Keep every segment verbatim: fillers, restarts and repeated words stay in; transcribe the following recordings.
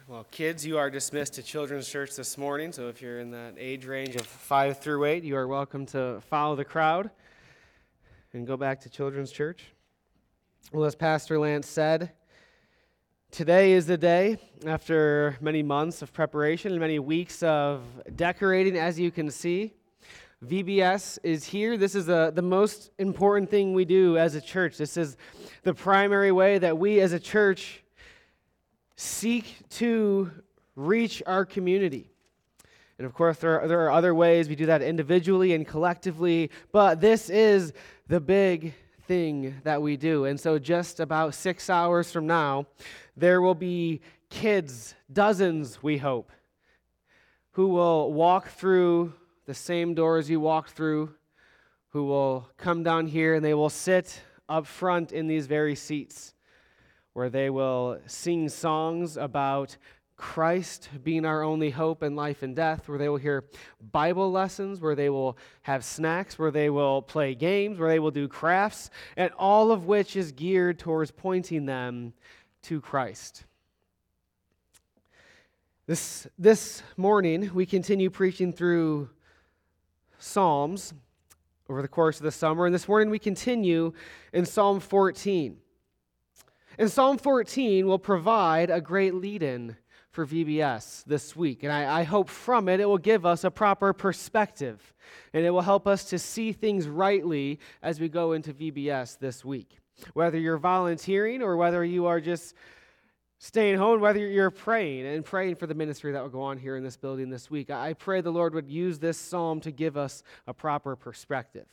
Well, kids, you are dismissed to Children's Church this morning, so if you're in that age range of five through eight, you are welcome to follow the crowd and go back to Children's Church. Well, as Pastor Lance said, today is the day, after many months of preparation and many weeks of decorating, as you can see. V B S is here. This is the, the most important thing we do as a church. This is the primary way that we as a church seek to reach our community. And of course, there are, there are other ways we do that individually and collectively, but this is the big thing that we do. And so just about six hours from now, there will be kids, dozens, we hope, who will walk through the same doors you walked through, who will come down here and they will sit up front in these very seats, where they will sing songs about Christ being our only hope in life and death, where they will hear Bible lessons, where they will have snacks, where they will play games, where they will do crafts, and all of which is geared towards pointing them to Christ. This, this morning, we continue preaching through Psalms over the course of the summer, and this morning we continue in Psalm fourteen. And Psalm fourteen will provide a great lead-in for V B S this week. And I, I hope from it, it will give us a proper perspective. And it will help us to see things rightly as we go into V B S this week. Whether you're volunteering or whether you are just staying home, whether you're praying and praying for the ministry that will go on here in this building this week, I pray the Lord would use this psalm to give us a proper perspective.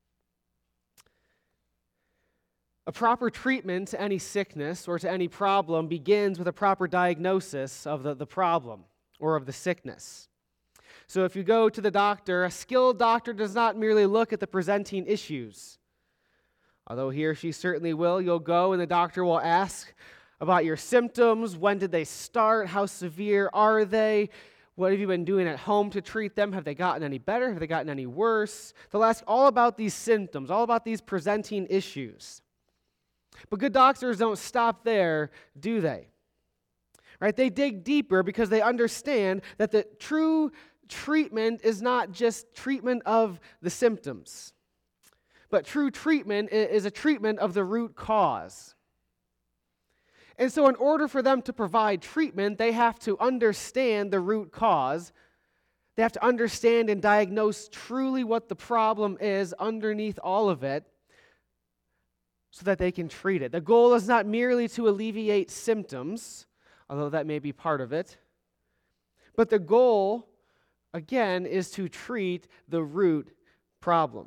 A proper treatment to any sickness or to any problem begins with a proper diagnosis of the, the problem or of the sickness. So if you go to the doctor, a skilled doctor does not merely look at the presenting issues. Although he or she certainly will, you'll go and the doctor will ask about your symptoms. When did they start? How severe are they? What have you been doing at home to treat them? Have they gotten any better? Have they gotten any worse? They'll ask all about these symptoms, all about these presenting issues. But good doctors don't stop there, do they? Right? They dig deeper because they understand that the true treatment is not just treatment of the symptoms, but true treatment is a treatment of the root cause. And so in order for them to provide treatment, they have to understand the root cause. They have to understand and diagnose truly what the problem is underneath all of it, so that they can treat it. The goal is not merely to alleviate symptoms, although that may be part of it, but the goal, again, is to treat the root problem.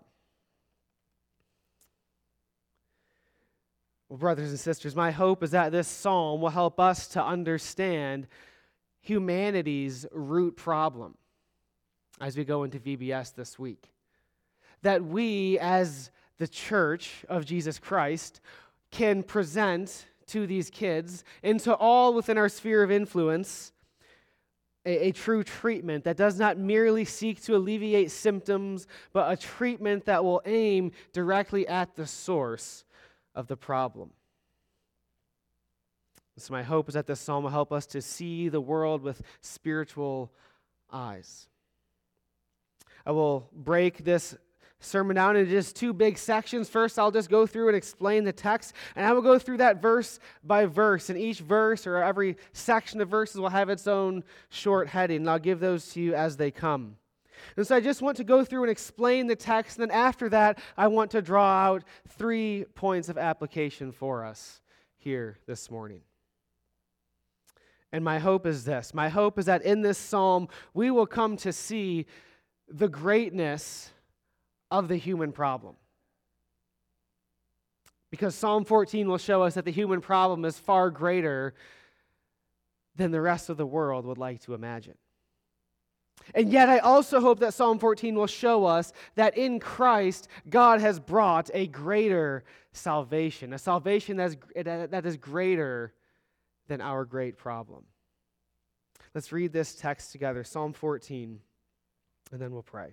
Well, brothers and sisters, my hope is that this psalm will help us to understand humanity's root problem as we go into V B S this week. That we, as the church of Jesus Christ, can present to these kids and to all within our sphere of influence a, a true treatment that does not merely seek to alleviate symptoms, but a treatment that will aim directly at the source of the problem. So my hope is that this psalm will help us to see the world with spiritual eyes. I will break this sermon down into just two big sections. First, I'll just go through and explain the text, and I will go through that verse by verse, and each verse or every section of verses will have its own short heading, and I'll give those to you as they come. And so I just want to go through and explain the text, and then after that, I want to draw out three points of application for us here this morning. And my hope is this. My hope is that in this psalm, we will come to see the greatness of the human problem. Because Psalm fourteen will show us that the human problem is far greater than the rest of the world would like to imagine. And yet I also hope that Psalm fourteen will show us that in Christ, God has brought a greater salvation, a salvation that is, that is greater than our great problem. Let's read this text together, Psalm fourteen, and then we'll pray.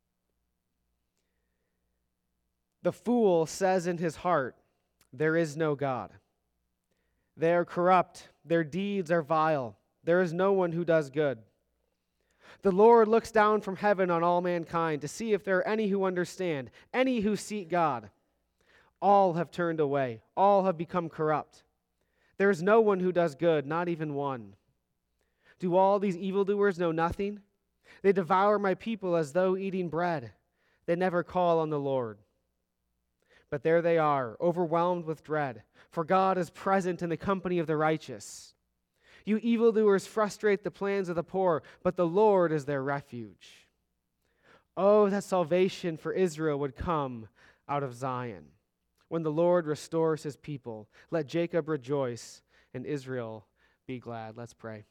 The fool says in his heart, "There is no God." They are corrupt, their deeds are vile. There is no one who does good. The Lord looks down from heaven on all mankind to see if there are any who understand, any who seek God. All have turned away. All have become corrupt. There is no one who does good, not even one. Do all these evildoers know nothing? They devour my people as though eating bread. They never call on the Lord. But there they are, overwhelmed with dread, for God is present in the company of the righteous. You evildoers frustrate the plans of the poor, but the Lord is their refuge. Oh, that salvation for Israel would come out of Zion. When the Lord restores his people, let Jacob rejoice and Israel be glad. Let's pray.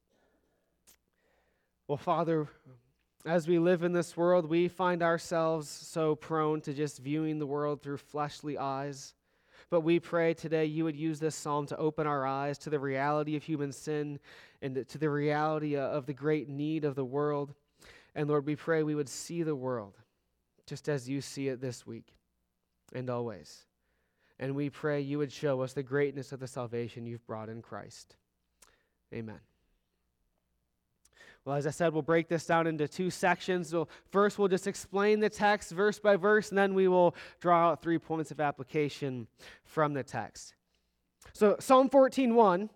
Well, Father, as we live in this world, we find ourselves so prone to just viewing the world through fleshly eyes. But we pray today you would use this psalm to open our eyes to the reality of human sin and to the reality of the great need of the world. And Lord, we pray we would see the world just as you see it this week and always. And we pray you would show us the greatness of the salvation you've brought in Christ. Amen. Well, as I said, we'll break this down into two sections. So first, we'll just explain the text verse by verse, and then we will draw out three points of application from the text. So Psalm fourteen one,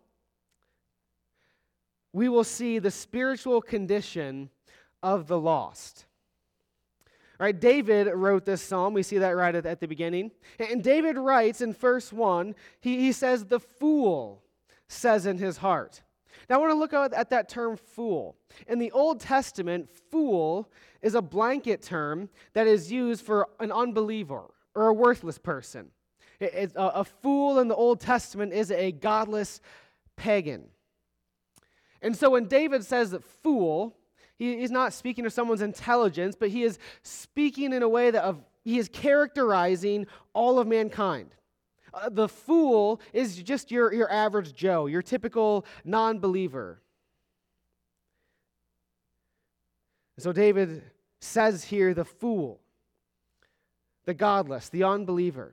we will see the spiritual condition of the lost. All right, David wrote this psalm. We see that right at, at the beginning. And David writes in verse one, he, he says, the fool says in his heart. Now, I want to look at that term fool. In the Old Testament, fool is a blanket term that is used for an unbeliever or a worthless person. It, it, a, a fool in the Old Testament is a godless pagan. And so when David says that fool, he, he's not speaking of someone's intelligence, but he is speaking in a way that of, he is characterizing all of mankind. Uh, the fool is just your, your average Joe, your typical non-believer. So David says here the fool, the godless, the unbeliever.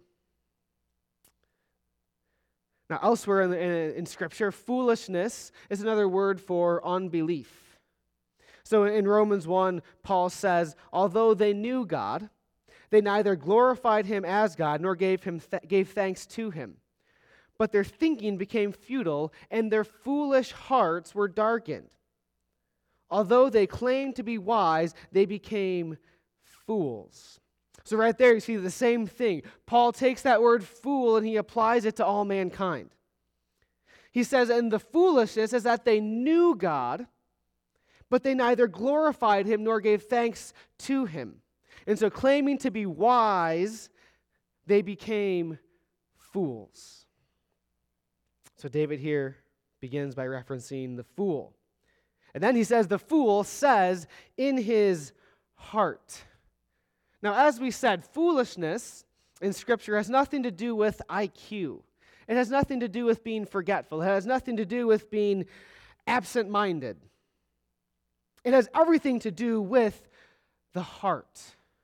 Now elsewhere in, the, in, in Scripture, foolishness is another word for unbelief. So in Romans one, Paul says, although they knew God, they neither glorified him as God nor gave him th- gave thanks to him. But their thinking became futile, and their foolish hearts were darkened. Although they claimed to be wise, they became fools. So right there you see the same thing. Paul takes that word fool and he applies it to all mankind. He says, and the foolishness is that they knew God, but they neither glorified him nor gave thanks to him. And so claiming to be wise, they became fools. So David here begins by referencing the fool. And then he says, the fool says in his heart. Now, as we said, foolishness in Scripture has nothing to do with I Q. It has nothing to do with being forgetful. It has nothing to do with being absent-minded. It has everything to do with the heart.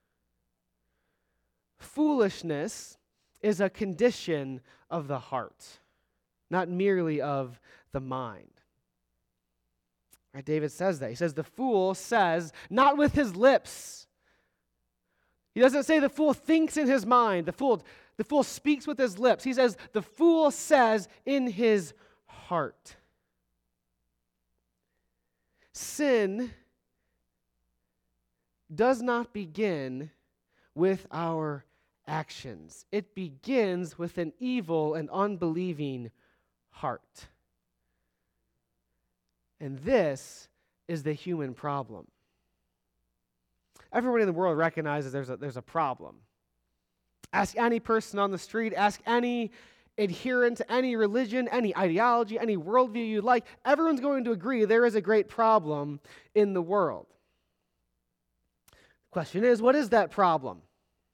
Foolishness is a condition of the heart, not merely of the mind. Right, David says that. He says the fool says, not with his lips. He doesn't say the fool thinks in his mind. The fool, the fool speaks with his lips. He says the fool says in his heart. Sin does not begin with our actions. It begins with an evil and unbelieving heart. And this is the human problem. Everyone in the world recognizes there's a, there's a problem. Ask any person on the street, ask any adherent to any religion, any ideology, any worldview you like, everyone's going to agree there is a great problem in the world. The question is, what is that problem?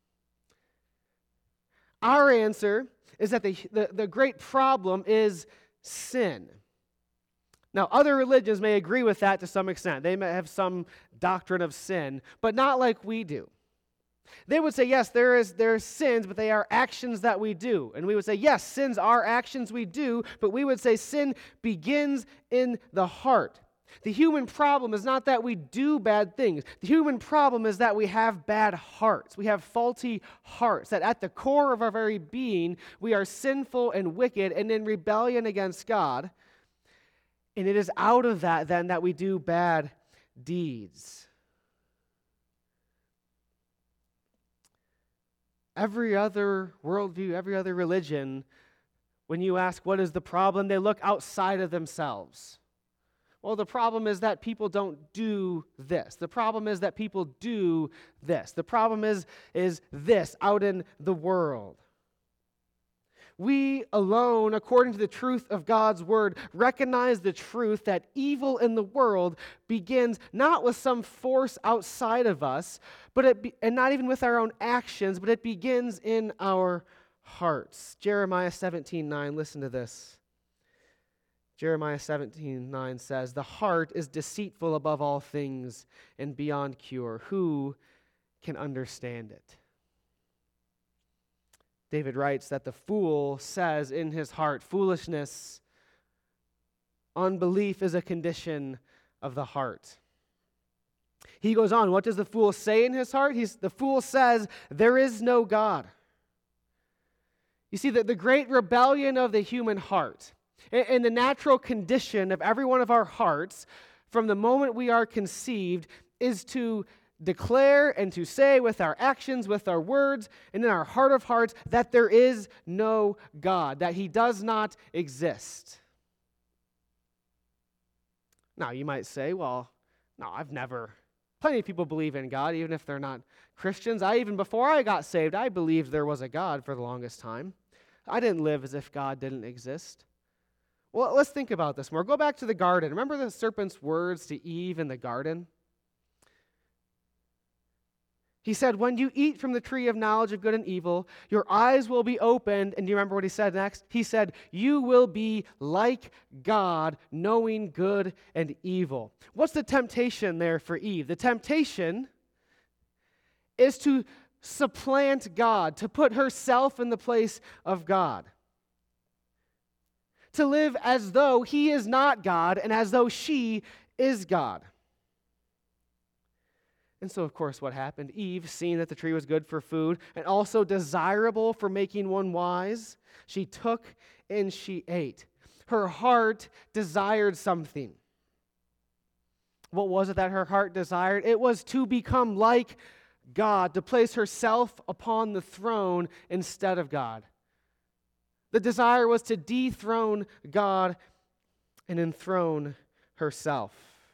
Our answer is that the, the, the great problem is sin. Now, other religions may agree with that to some extent. They may have some doctrine of sin, but not like we do. They would say, yes, there is there are sins, but they are actions that we do. And we would say, yes, sins are actions we do, but we would say sin begins in the heart. The human problem is not that we do bad things. The human problem is that we have bad hearts. We have faulty hearts, that at the core of our very being, we are sinful and wicked and in rebellion against God. And it is out of that, then, that we do bad deeds. Every other worldview, every other religion, when you ask what is the problem, they look outside of themselves. Well, the problem is that people don't do this. The problem is that people do this. The problem is, is this out in the world. We alone, according to the truth of God's word, recognize the truth that evil in the world begins not with some force outside of us, but it be, and not even with our own actions, but it begins in our hearts. Jeremiah seventeen nine, listen to this. Jeremiah seventeen nine says, "The heart is deceitful above all things and beyond cure. Who can understand it?" David writes that the fool says in his heart, foolishness, unbelief is a condition of the heart. He goes on, what does the fool say in his heart? He's, the fool says, there is no God. You see, that the great rebellion of the human heart and the natural condition of every one of our hearts from the moment we are conceived is to declare and to say with our actions, with our words, and in our heart of hearts that there is no God, that He does not exist. Now, you might say, well, no, I've never, plenty of people believe in God, even if they're not Christians. I, even before I got saved, I believed there was a God for the longest time. I didn't live as if God didn't exist. Well, let's think about this more. Go back to the garden. Remember the serpent's words to Eve in the garden? He said, when you eat from the tree of knowledge of good and evil, your eyes will be opened. And do you remember what he said next? He said, you will be like God, knowing good and evil. What's the temptation there for Eve? The temptation is to supplant God, to put herself in the place of God. To live as though He is not God and as though she is God. And so, of course, what happened? Eve, seeing that the tree was good for food and also desirable for making one wise, she took and she ate. Her heart desired something. What was it that her heart desired? It was to become like God, to place herself upon the throne instead of God. The desire was to dethrone God and enthrone herself.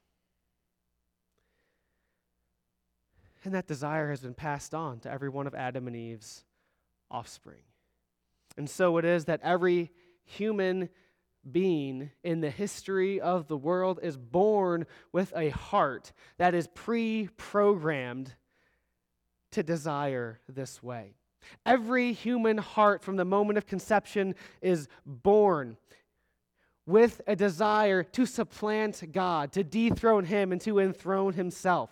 And that desire has been passed on to every one of Adam and Eve's offspring. And so it is that every human being in the history of the world is born with a heart that is pre-programmed to desire this way. Every human heart from the moment of conception is born with a desire to supplant God, to dethrone Him and to enthrone Himself.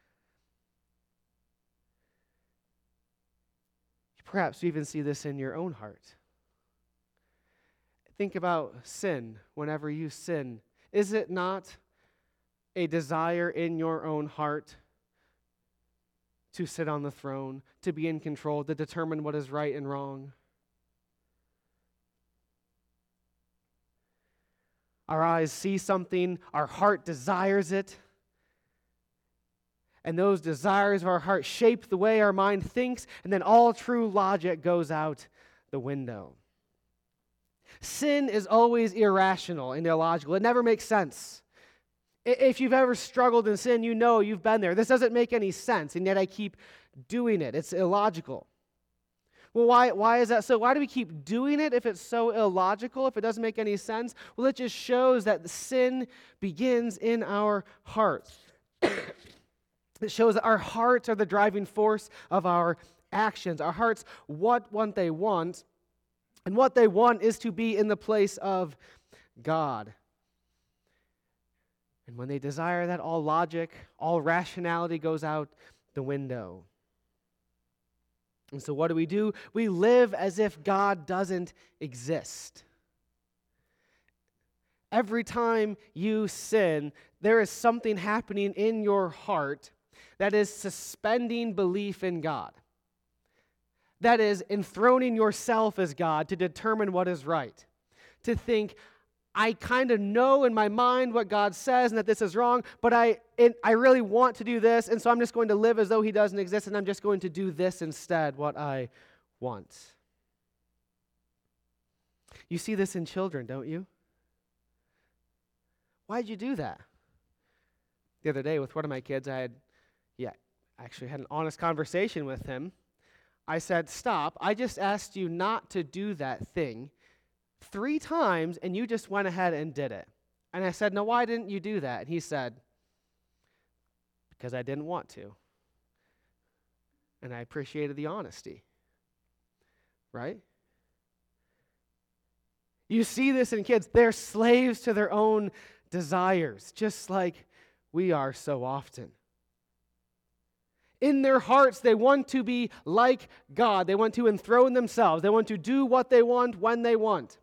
Perhaps you even see this in your own heart. Think about sin whenever you sin. Is it not a desire in your own heart to sit on the throne, to be in control, to determine what is right and wrong? Our eyes see something, our heart desires it. And those desires of our heart shape the way our mind thinks, and then all true logic goes out the window. Sin is always irrational and illogical. It never makes sense. If you've ever struggled in sin, you know you've been there. This doesn't make any sense, and yet I keep doing it. It's illogical. Well, why, why is that so? Why do we keep doing it if it's so illogical, if it doesn't make any sense? Well, it just shows that the sin begins in our hearts. It shows that our hearts are the driving force of our actions. Our hearts want what they want, and what they want is to be in the place of God. And when they desire that, all logic, all rationality goes out the window. And so what do we do? We live as if God doesn't exist. Every time you sin, there is something happening in your heart that is suspending belief in God. That is enthroning yourself as God to determine what is right. To think, I kind of know in my mind what God says and that this is wrong, but I it, I really want to do this, and so I'm just going to live as though he doesn't exist, and I'm just going to do this instead, what I want. You see this in children, don't you? Why'd you do that? The other day with one of my kids, I had, yeah, actually had an honest conversation with him. I said, stop, I just asked you not to do that thing three times, and you just went ahead and did it. And I said, no, why didn't you do that? And he said, because I didn't want to. And I appreciated the honesty. Right? You see this in kids. They're slaves to their own desires, just like we are so often. In their hearts, they want to be like God. They want to enthrone themselves. They want to do what they want when they want.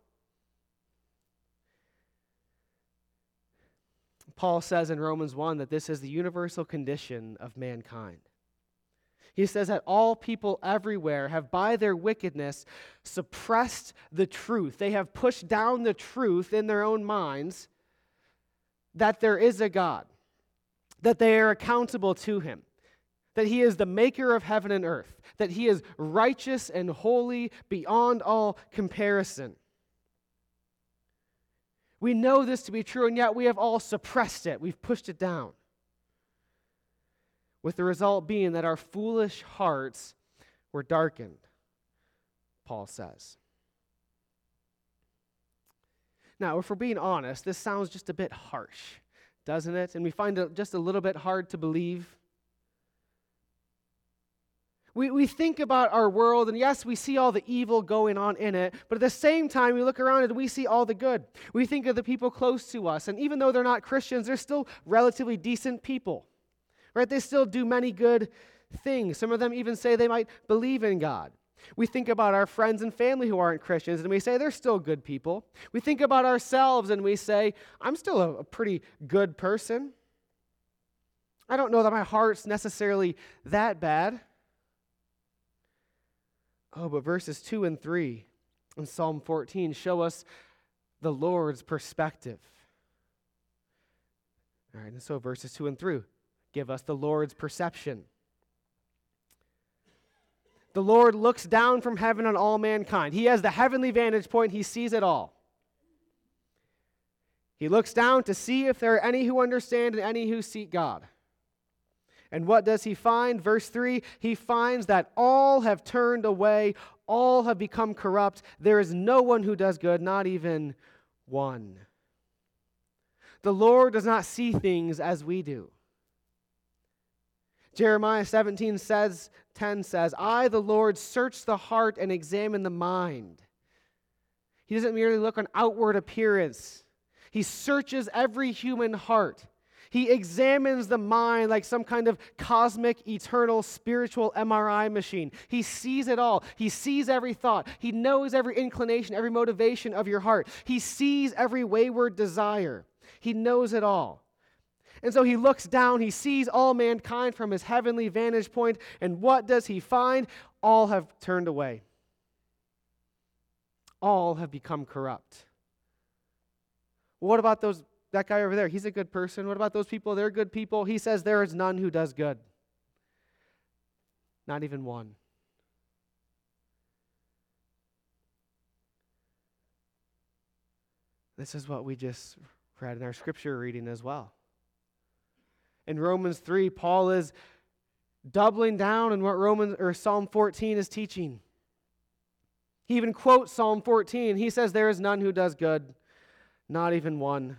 Paul says in Romans one that this is the universal condition of mankind. He says that all people everywhere have by their wickedness suppressed the truth. They have pushed down the truth in their own minds that there is a God, that they are accountable to him, that he is the maker of heaven and earth, that he is righteous and holy beyond all comparison. We know this to be true, and yet we have all suppressed it. We've pushed it down. With the result being that our foolish hearts were darkened, Paul says. Now, if we're being honest, this sounds just a bit harsh, doesn't it? And we find it just a little bit hard to believe. We, we think about our world, and yes, we see all the evil going on in it, but at the same time, we look around and we see all the good. We think of the people close to us, and even though they're not Christians, they're still relatively decent people, right? They still do many good things. Some of them even say they might believe in God. We think about our friends and family who aren't Christians, and we say they're still good people. We think about ourselves, and we say, I'm still a, a pretty good person. I don't know that my heart's necessarily that bad. Oh, but verses two and three in Psalm fourteen show us the Lord's perspective. All right, and so verses two and three give us the Lord's perception. The Lord looks down from heaven on all mankind. He has the heavenly vantage point. He sees it all. He looks down to see if there are any who understand and any who seek God. And what does he find? Verse three, he finds that all have turned away, all have become corrupt. There is no one who does good, not even one. The Lord does not see things as we do. Jeremiah seventeen says, ten says, I, the Lord, search the heart and examine the mind. He doesn't merely look on outward appearance. He searches every human heart. He examines the mind like some kind of cosmic, eternal, spiritual M R I machine. He sees it all. He sees every thought. He knows every inclination, every motivation of your heart. He sees every wayward desire. He knows it all. And so he looks down, he sees all mankind from his heavenly vantage point, and what does he find? All have turned away. All have become corrupt. What about those? That guy over there, he's a good person. What about those people? They're good people. He says there is none who does good. Not even one. This is what we just read in our scripture reading as well. In Romans three, Paul is doubling down on what Romans or Psalm fourteen is teaching. He even quotes Psalm fourteen. He says, there is none who does good, not even one.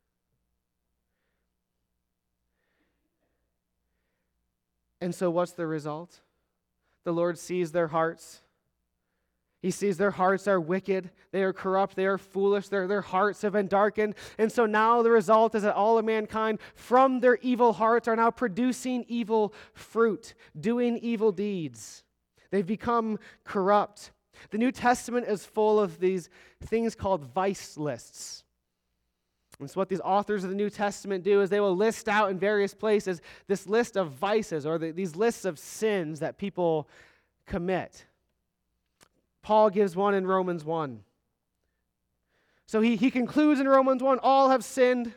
And so what's the result? The Lord sees their hearts. He sees their hearts are wicked, they are corrupt, they are foolish, their, their hearts have been darkened. And so now the result is that all of mankind from their evil hearts are now producing evil fruit, doing evil deeds. They've become corrupt. The New Testament is full of these things called vice lists. And so what these authors of the New Testament do is they will list out in various places this list of vices or the, these lists of sins that people commit. Paul gives one in Romans one. So he, he concludes in Romans one, all have sinned,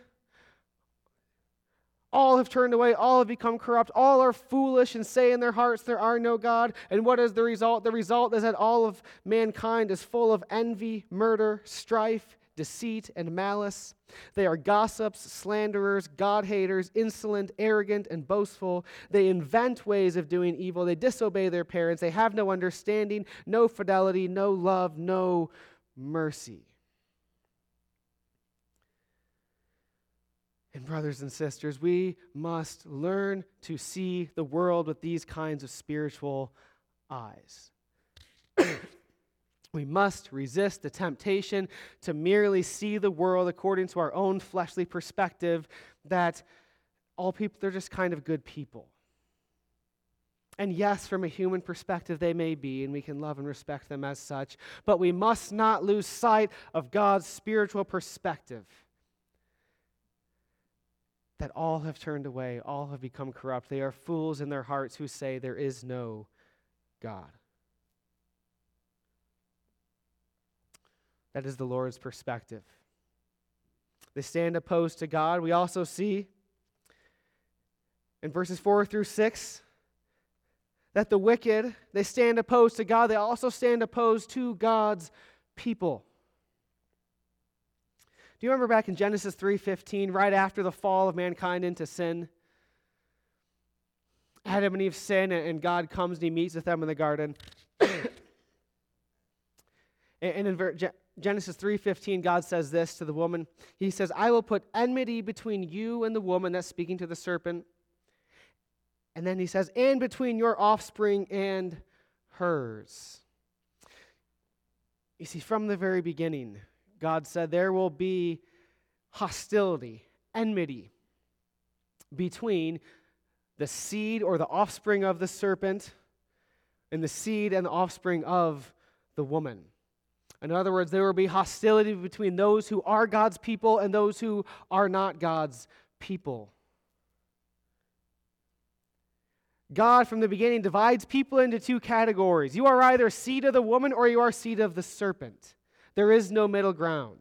all have turned away, all have become corrupt, all are foolish and say in their hearts there are no God. And what is the result? The result is that all of mankind is full of envy, murder, strife, deceit, and malice. They are gossips, slanderers, God-haters, insolent, arrogant, and boastful. They invent ways of doing evil. They disobey their parents. They have no understanding, no fidelity, no love, no mercy. And brothers and sisters, we must learn to see the world with these kinds of spiritual eyes. We must resist the temptation to merely see the world according to our own fleshly perspective, that all people, they're just kind of good people. And yes, from a human perspective, they may be, and we can love and respect them as such, but we must not lose sight of God's spiritual perspective. That all have turned away, all have become corrupt. They are fools in their hearts who say there is no God. That is the Lord's perspective. They stand opposed to God. We also see in verses four through six that the wicked, they stand opposed to God. They also stand opposed to God's people. Do you remember back in Genesis three fifteen, right after the fall of mankind into sin? Adam and Eve sin, and God comes and he meets with them in the garden. And in Genesis three fifteen, God says this to the woman. He says, I will put enmity between you and the woman, that's speaking to the serpent. And then he says, and between your offspring and hers. You see, from the very beginning, God said there will be hostility, enmity between the seed or the offspring of the serpent and the seed and the offspring of the woman. In other words, there will be hostility between those who are God's people and those who are not God's people. God, from the beginning, divides people into two categories. You are either seed of the woman or you are seed of the serpent. There is no middle ground.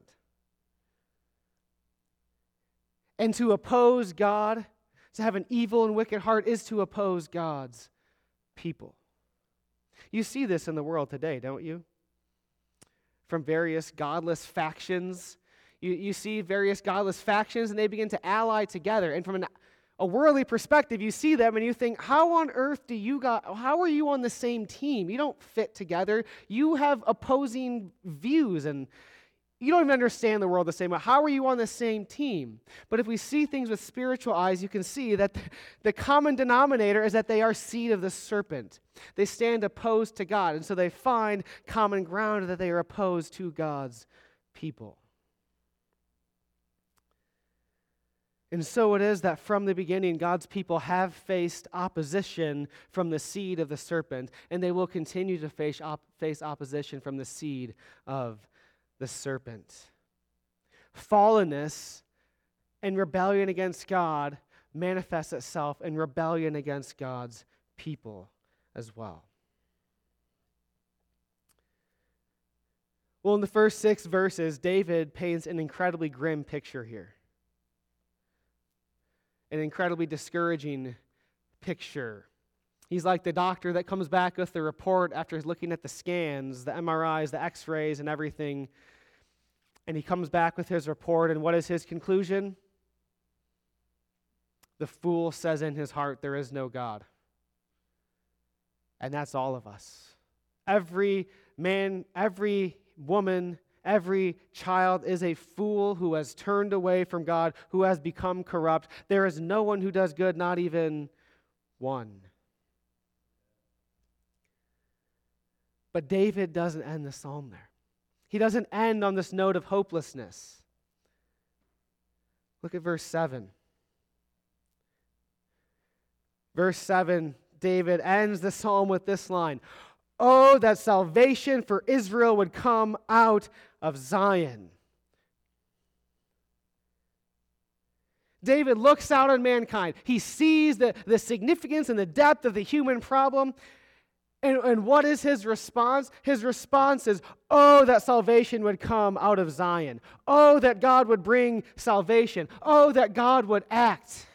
And to oppose God, to have an evil and wicked heart, is to oppose God's people. You see this in the world today, don't you? From various godless factions. You, you see various godless factions, and they begin to ally together. And from an, a worldly perspective, you see them, and you think, how on earth do you got, how are you on the same team? You don't fit together. You have opposing views, and you don't even understand the world the same way. How are you on the same team? But if we see things with spiritual eyes, you can see that the common denominator is that they are seed of the serpent. They stand opposed to God, and so they find common ground that they are opposed to God's people. And so it is that from the beginning, God's people have faced opposition from the seed of the serpent, and they will continue to face, op- face opposition from the seed of the serpent. Fallenness and rebellion against God manifests itself in rebellion against God's people as well. Well, in the first six verses, David paints an incredibly grim picture here. An incredibly discouraging picture. He's like the doctor that comes back with the report after looking at the scans, the M R Is, the X-rays, and everything. And he comes back with his report, and what is his conclusion? The fool says in his heart, there is no God. And that's all of us. Every man, every woman, every child is a fool who has turned away from God, who has become corrupt. There is no one who does good, not even one. But David doesn't end the psalm there. He doesn't end on this note of hopelessness. Look at verse seven. Verse seven, David ends the psalm with this line, Oh, that salvation for Israel would come out of Zion. David looks out on mankind. He sees the, the significance and the depth of the human problem. And, and what is his response? His response is, oh, that salvation would come out of Zion. Oh, that God would bring salvation. Oh, that God would act.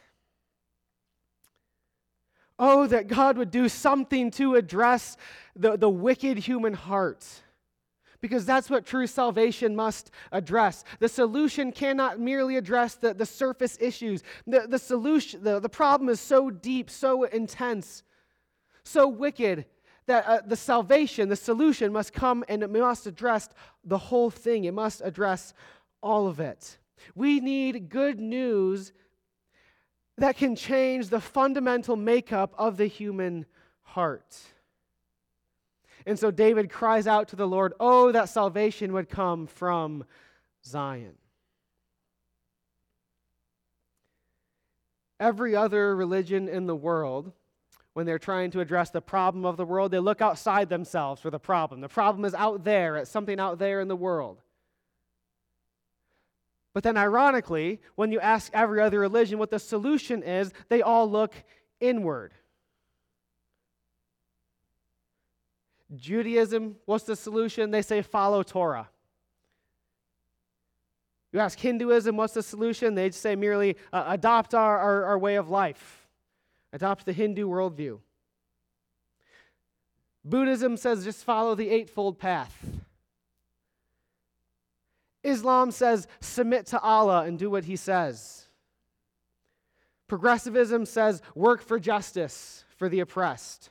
Oh, that God would do something to address the, the wicked human heart. Because that's what true salvation must address. The solution cannot merely address the, the surface issues. The, the solution, the, the problem is so deep, so intense, so wicked, that uh, the salvation, the solution must come and it must address the whole thing. It must address all of it. We need good news that can change the fundamental makeup of the human heart. And so David cries out to the Lord, oh, that salvation would come from Zion. Every other religion in the world, when they're trying to address the problem of the world, they look outside themselves for the problem. The problem is out there. It's something out there in the world. But then ironically, when you ask every other religion what the solution is, they all look inward. Judaism, what's the solution? They say follow Torah. You ask Hinduism, what's the solution? They say merely uh, adopt our, our, our way of life. Adopt the Hindu worldview. Buddhism says just follow the Eightfold Path. Islam says submit to Allah and do what He says. Progressivism says work for justice for the oppressed.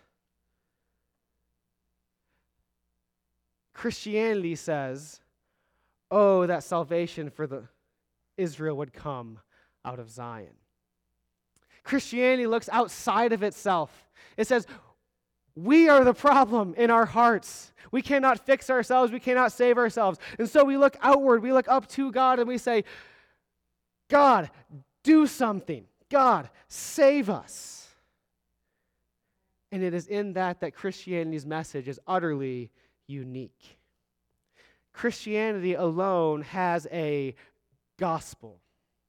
Christianity says, oh, that salvation for the Israel would come out of Zion. Christianity looks outside of itself. It says, we are the problem in our hearts. We cannot fix ourselves. We cannot save ourselves. And so we look outward. We look up to God and we say, God, do something. God, save us. And it is in that that Christianity's message is utterly unique. Christianity alone has a gospel.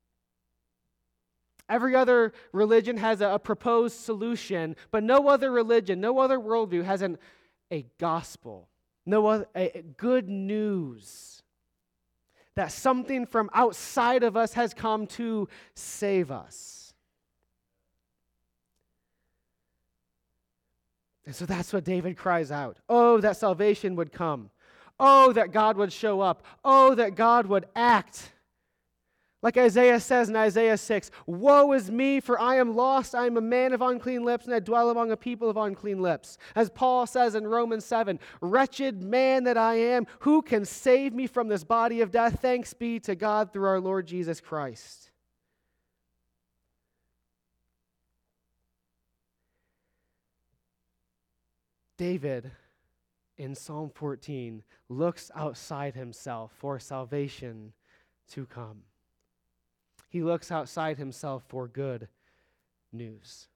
Every other religion has a, a proposed solution, but no other religion, no other worldview has an, a gospel, no other, a, good news that something from outside of us has come to save us. And so that's what David cries out. Oh, that salvation would come. Oh, that God would show up. Oh, that God would act. Like Isaiah says in Isaiah six, woe is me, for I am lost. I am a man of unclean lips, and I dwell among a people of unclean lips. As Paul says in Romans seven, wretched man that I am, who can save me from this body of death? Thanks be to God through our Lord Jesus Christ. David, in Psalm fourteen, looks outside himself for salvation to come. He looks outside himself for good news.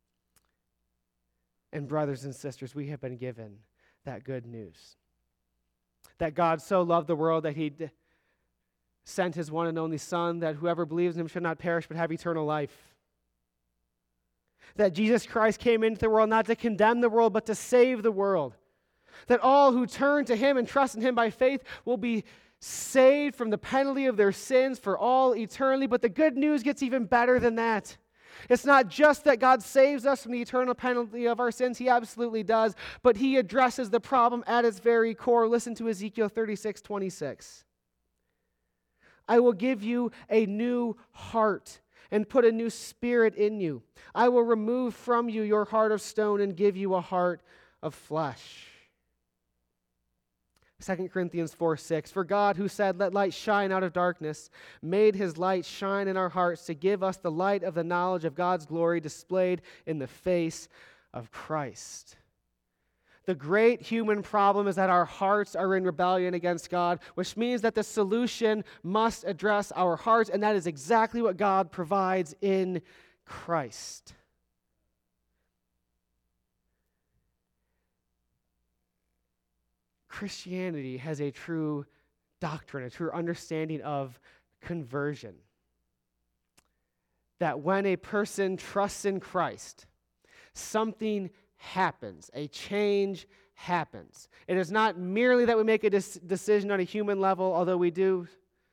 And brothers and sisters, we have been given that good news. That God so loved the world that He d- sent His one and only Son, that whoever believes in Him should not perish but have eternal life. That Jesus Christ came into the world not to condemn the world, but to save the world. That all who turn to Him and trust in Him by faith will be saved from the penalty of their sins for all eternity. But the good news gets even better than that. It's not just that God saves us from the eternal penalty of our sins. He absolutely does. But He addresses the problem at its very core. Listen to Ezekiel thirty-six twenty-six. I will give you a new heart and put a new spirit in you. I will remove from you your heart of stone and give you a heart of flesh. Second Corinthians four six, for God who said, let light shine out of darkness, made His light shine in our hearts to give us the light of the knowledge of God's glory displayed in the face of Christ. The great human problem is that our hearts are in rebellion against God, which means that the solution must address our hearts, and that is exactly what God provides in Christ. Christianity has a true doctrine, a true understanding of conversion. That when a person trusts in Christ, something happens, a change happens. It is not merely that we make a dis- decision on a human level, although we do.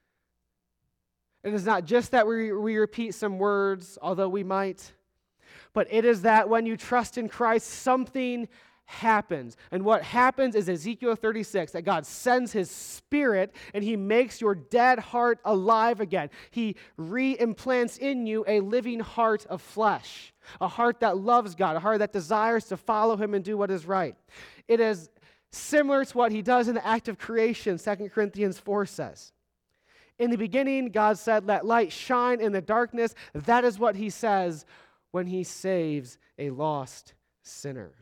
It is not just that we, we repeat some words, although we might. But it is that when you trust in Christ, something happens. And what happens is Ezekiel thirty-six, that God sends his Spirit and he makes your dead heart alive again. He re-implants in you a living heart of flesh, a heart that loves God, a heart that desires to follow him and do what is right. It is similar to what he does in the act of creation, Second Corinthians four says. In the beginning, God said, "Let light shine in the darkness." That is what he says when he saves a lost sinner.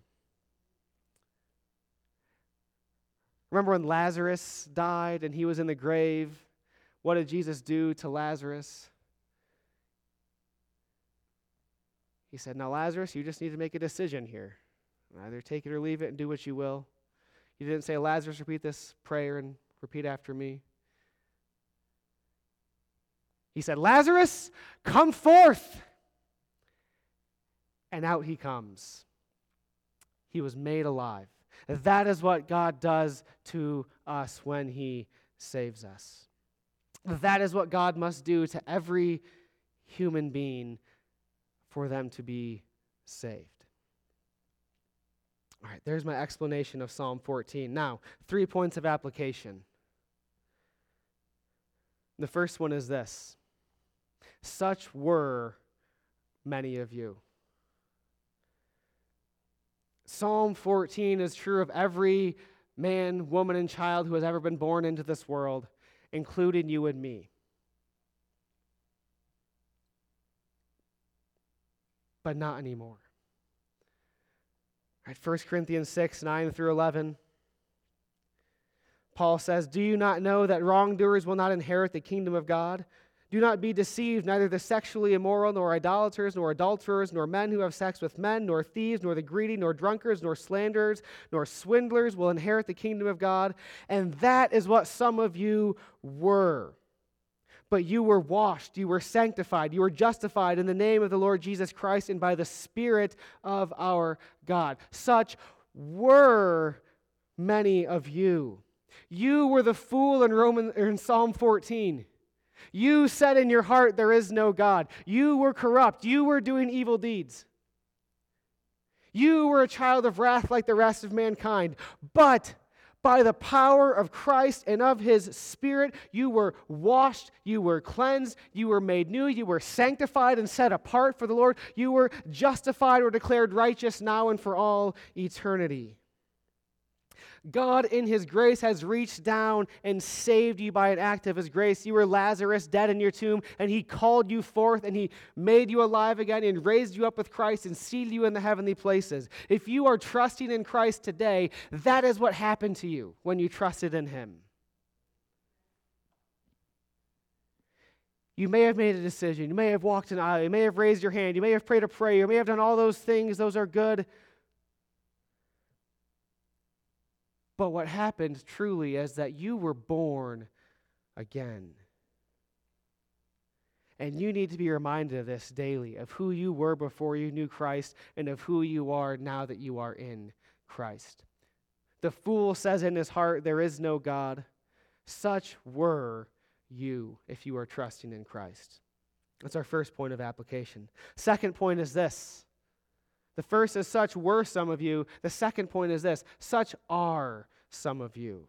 Remember when Lazarus died and he was in the grave? What did Jesus do to Lazarus? He said, "Now, Lazarus, you just need to make a decision here. Either take it or leave it and do what you will." He didn't say, "Lazarus, repeat this prayer and repeat after me." He said, "Lazarus, come forth." And out he comes. He was made alive. That is what God does to us when he saves us. That is what God must do to every human being for them to be saved. All right, there's my explanation of Psalm fourteen. Now, three points of application. The first one is this: such were many of you. Psalm fourteen is true of every man, woman, and child who has ever been born into this world, including you and me. But not anymore. All right, First Corinthians six, nine through eleven. Paul says, "Do you not know that wrongdoers will not inherit the kingdom of God? Do not be deceived, neither the sexually immoral, nor idolaters, nor adulterers, nor men who have sex with men, nor thieves, nor the greedy, nor drunkards, nor slanderers, nor swindlers will inherit the kingdom of God." And that is what some of you were. But you were washed, you were sanctified, you were justified in the name of the Lord Jesus Christ and by the Spirit of our God. Such were many of you. You were the fool in Roman in Psalm fourteen. You said in your heart, "There is no God." You were corrupt. You were doing evil deeds. You were a child of wrath like the rest of mankind. But by the power of Christ and of his Spirit, you were washed, you were cleansed, you were made new, you were sanctified and set apart for the Lord. You were justified or declared righteous now and for all eternity. God, in his grace, has reached down and saved you by an act of his grace. You were Lazarus, dead in your tomb, and he called you forth, and he made you alive again, and raised you up with Christ, and seated you in the heavenly places. If you are trusting in Christ today, that is what happened to you when you trusted in him. You may have made a decision. You may have walked an aisle. You may have raised your hand. You may have prayed a prayer. You may have done all those things. Those are good. But what happened truly is that you were born again. And you need to be reminded of this daily, of who you were before you knew Christ and of who you are now that you are in Christ. The fool says in his heart, "There is no God." Such were you if you are trusting in Christ. That's our first point of application. Second point is this. The first is such were some of you. The second point is this. Such are some of you.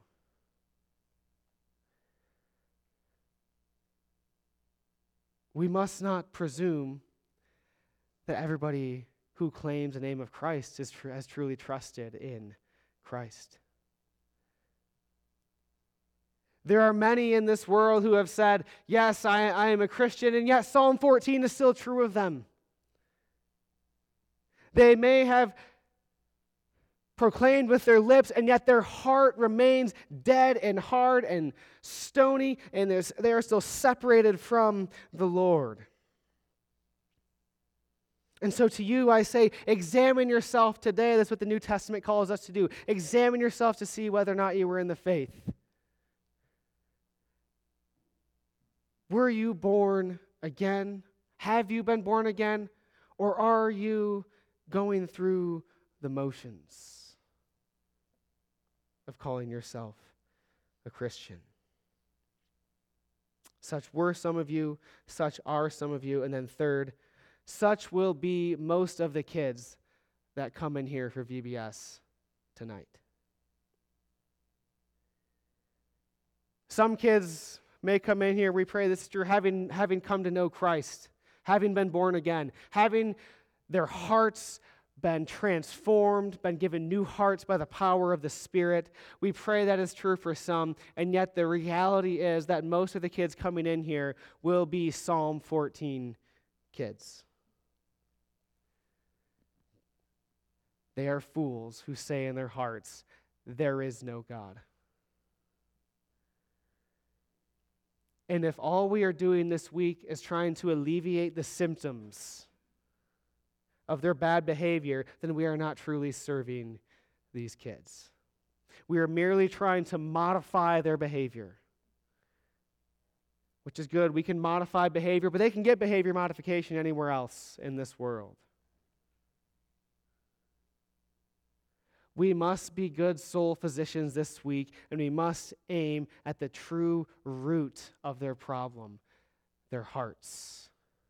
We must not presume that everybody who claims the name of Christ is tr- has truly trusted in Christ. There are many in this world who have said, "Yes, I, I am a Christian," and yet Psalm fourteen is still true of them. They may have proclaimed with their lips, and yet their heart remains dead and hard and stony, and they are still separated from the Lord. And so to you, I say, examine yourself today. That's what the New Testament calls us to do. Examine yourself to see whether or not you were in the faith. Were you born again? Have you been born again? Or are you going through the motions of calling yourself a Christian? Such were some of you, such are some of you. And then third, such will be most of the kids that come in here for V B S tonight. Some kids may come in here, we pray this through having, having come to know Christ, having been born again, having their hearts been transformed, been given new hearts by the power of the Spirit. We pray that is true for some, and yet the reality is that most of the kids coming in here will be Psalm fourteen kids. They are fools who say in their hearts, there is no God. And if all we are doing this week is trying to alleviate the symptoms of their bad behavior, then we are not truly serving these kids. We are merely trying to modify their behavior, which is good. We can modify behavior, but they can get behavior modification anywhere else in this world. We must be good soul physicians this week, and we must aim at the true root of their problem, their hearts.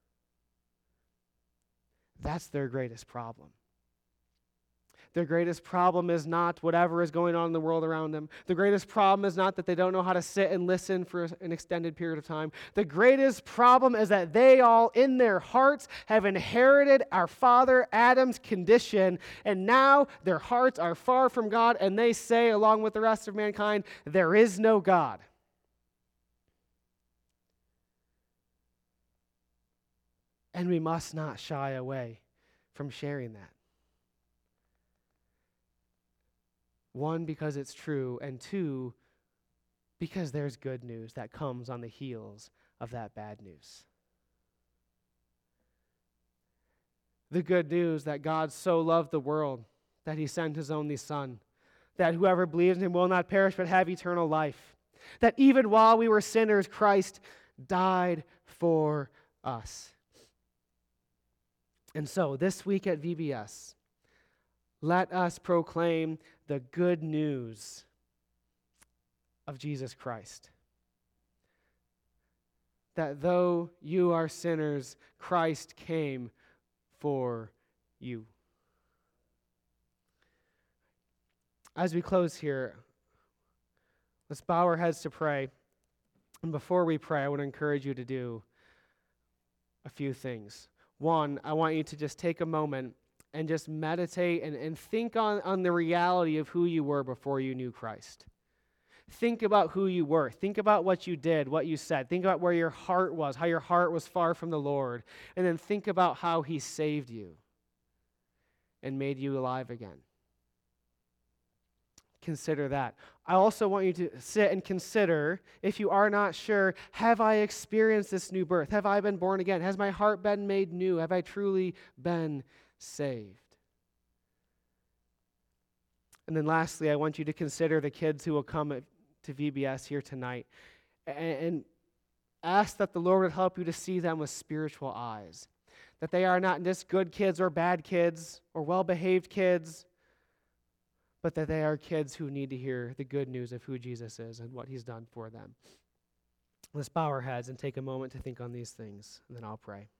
That's their greatest problem. Their greatest problem is not whatever is going on in the world around them. The greatest problem is not that they don't know how to sit and listen for an extended period of time. The greatest problem is that they all, in their hearts, have inherited our father Adam's condition, and now their hearts are far from God, and they say, along with the rest of mankind, there is no God. And we must not shy away from sharing that. One, because it's true, and two, because there's good news that comes on the heels of that bad news. The good news that God so loved the world that he sent his only Son, that whoever believes in him will not perish but have eternal life, that even while we were sinners, Christ died for us. And so, this week at V B S, let us proclaim the good news of Jesus Christ. That though you are sinners, Christ came for you. As we close here, let's bow our heads to pray. And before we pray, I want to encourage you to do a few things. One, I want you to just take a moment and just meditate and, and think on, on the reality of who you were before you knew Christ. Think about who you were. Think about what you did, what you said. Think about where your heart was, how your heart was far from the Lord. And then think about how he saved you and made you alive again. Consider that. I also want you to sit and consider, if you are not sure, have I experienced this new birth? Have I been born again? Has my heart been made new? Have I truly been saved? And then lastly, I want you to consider the kids who will come to V B S here tonight and, and ask that the Lord would help you to see them with spiritual eyes, that they are not just good kids or bad kids or well-behaved kids, but that they are kids who need to hear the good news of who Jesus is and what he's done for them. Let's bow our heads and take a moment to think on these things, and then I'll pray.